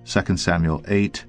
2 Samuel 8.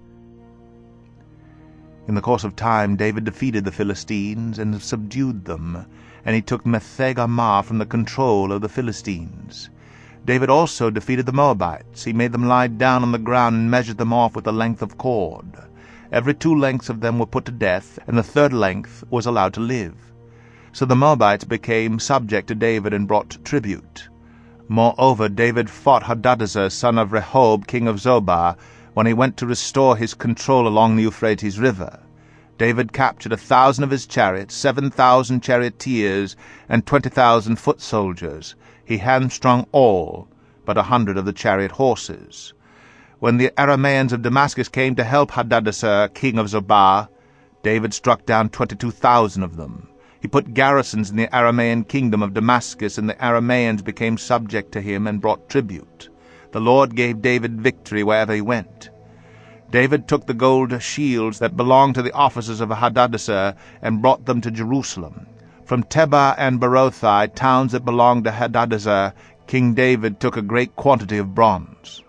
In the course of time David defeated the Philistines and subdued them, and he took Metheg-Ammah from the control of the Philistines. David also defeated the Moabites. He made them lie down on the ground and measured them off with a length of cord. Every 2 lengths of them were put to death, and the 3rd length was allowed to live. So the Moabites became subject to David and brought tribute. Moreover, David fought Hadadezer, son of Rehob, king of Zobah, when he went to restore his control along the Euphrates River. David captured 1,000 of his chariots, 7,000 charioteers, and 20,000 foot soldiers. He hamstrung all but 100 of the chariot horses. When the Arameans of Damascus came to help Hadadezer, king of Zobah, David struck down 22,000 of them. He put garrisons in the Aramean kingdom of Damascus, and the Arameans became subject to him and brought tribute. The Lord gave David victory wherever he went. David took the gold shields that belonged to the officers of Hadadezer and brought them to Jerusalem. From Tebah and Berothai, towns that belonged to Hadadezer, King David took a great quantity of bronze.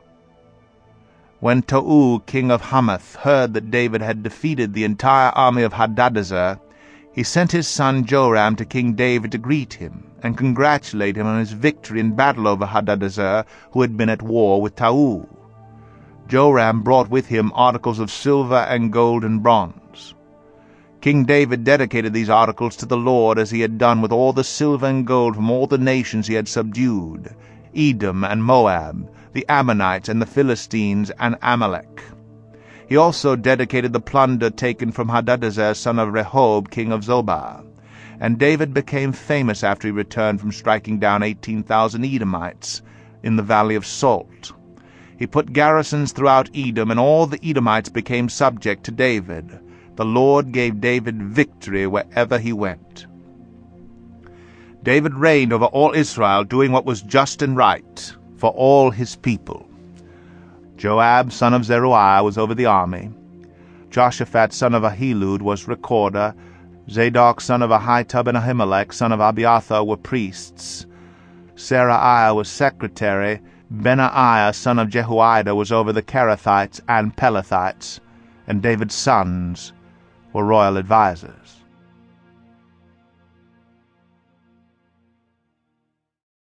When Tou, king of Hamath, heard that David had defeated the entire army of Hadadezer, he sent his son Joram to King David to greet him and congratulate him on his victory in battle over Hadadezer, who had been at war with Tou. Joram brought with him articles of silver and gold and bronze. King David dedicated these articles to the Lord, as he had done with all the silver and gold from all the nations he had subdued, Edom and Moab, the Ammonites and the Philistines and Amalek. He also dedicated the plunder taken from Hadadezer, son of Rehob, king of Zobah. And David became famous after he returned from striking down 18,000 Edomites in the valley of Salt. He put garrisons throughout Edom, and all the Edomites became subject to David. The Lord gave David victory wherever he went. David reigned over all Israel, doing what was just and right for all his people. Joab, son of Zeruiah, was over the army. Joshaphat, son of Ahilud, was recorder. Zadok, son of Ahitub, and Ahimelech, son of Abiathar, were priests. Seraiah was secretary. Benaiah, son of Jehoiada, was over the Kerethites and Pelethites, and David's sons were royal advisers.